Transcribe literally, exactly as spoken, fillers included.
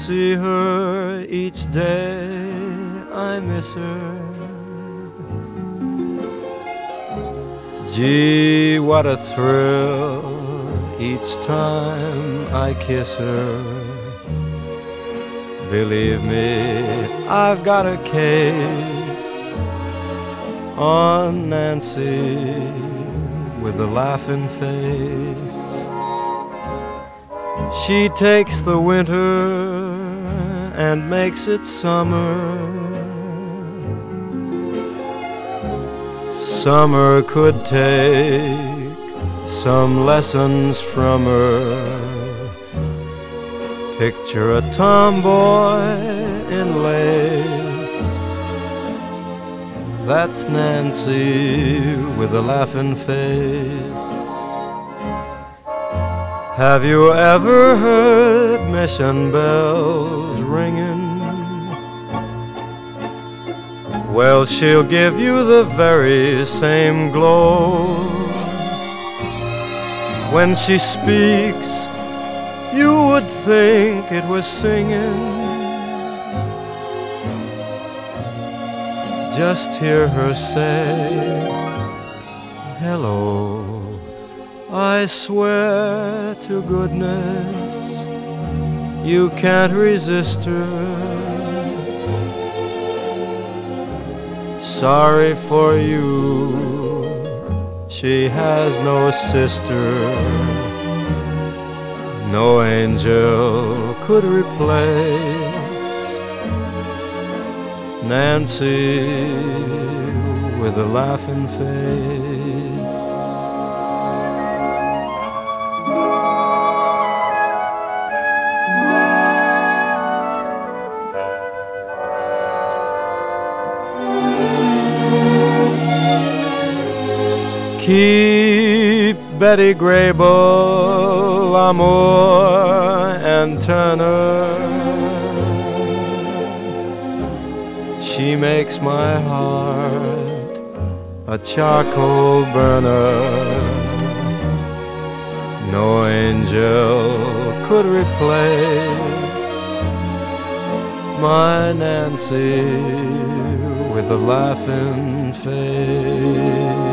see her each day, I miss her. Gee, what a thrill each time I kiss her. Believe me, I've got a case on Nancy with a laughing face. She takes the winter and makes it summer. Summer could take some lessons from her. Picture a tomboy in lace. That's Nancy with a laughing face. Have you ever heard mission bells ringing? Well, she'll give you the very same glow. When she speaks, you would think it was singing. Just hear her say, hello. I swear to goodness, you can't resist her. Sorry for you, she has no sister. No angel could replace Nancy with a laughing face. Keep Betty Grable, Amour, and Turner. She makes my heart a charcoal burner. No angel could replace my Nancy with a laughing face.